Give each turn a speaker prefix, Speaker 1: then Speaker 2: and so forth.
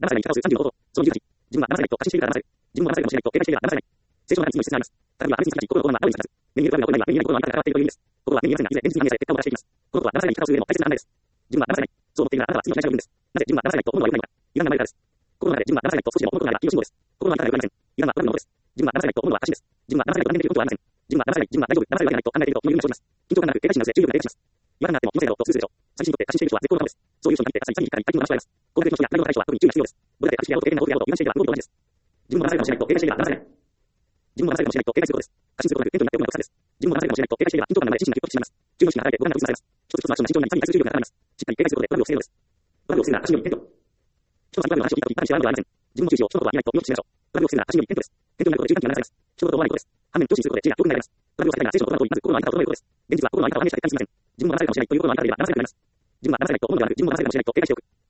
Speaker 1: 騙されない結果を数35法、その18、自分は騙されないと過信しているから騙される。自分も騙されるかもしれないと警戒しているから騙されない。聖書の中に次の一節があります。ただはあるに心の心はなおにさらず、目に見える不安が起こる前には目に見えない心の相手から変わっているという意味です。心は目に見えませんが、いずれ現実に反映され結果を出していきます。このことは騙されない生き方をする上でも大切な判断です。自分は騙されない。そう思っているならあなたは次の対象を言うんです。なぜ自分は騙されないと思うのは良くないのか。いらんな前からです。心の中で自分は騙されないと少しでも思うことがあれば、いい信号です。心の中からは良くありません。いらんな悪いものです。自分は騙されないと思うのは過信です。自分は騙されないと断念できることはありません。自分は騙されない、自分は大丈夫、騙されるわけないと考えていると、このように生じます。緊張感なく警戒心などで重力が低下します。違和感があっても気のせいだろうとするでしょう。詐欺師にとって過信している人は絶好のものです。そういう人に限って詐欺に行ったり、詐欺に話し合います。攻撃的な人や内容の対処は特に注意が必要です。どれだけ隠してやろうと経験が多くやろうと油断していれば、論理と同じです。自分も騙されるかもしれないと警戒していれば騙されない。自分も騙されるかもしれないと警戒することです。過信することなく謙虚になっておくのが良さです。自分も騙されるかもしれないと警戒していれば緊張感が生まれ自身が結構してしまいます。重要視が離れて五感が失われます。一つ一つのアクションが慎重になり、詐欺に対する重力が高まります。しっかり警戒することでトラブルを防ぐのです。トラブルを防ぐなら過信より謙虚。人がトラブルの話を聞いたとき、単に知らないのではありません。自分の注意を人とは言えないと見落としていましょう。トラブルを防ぐなら過信より謙虚です。謙虚になることで注意喚起が流されます。人とは思わないことです。反面、上司にすることで知恵が教訓になります。トラブルを避けたいなら聖書の言葉の通り、まず心の相手を整えることです。現実は心の相手を反映した結果にすぎません。自分も騙されるかもしれないという心の相手があれば騙されるかもしれないです。自分は騙されないと思うのではなく、自分も騙されるかもしれないと警戒しておく。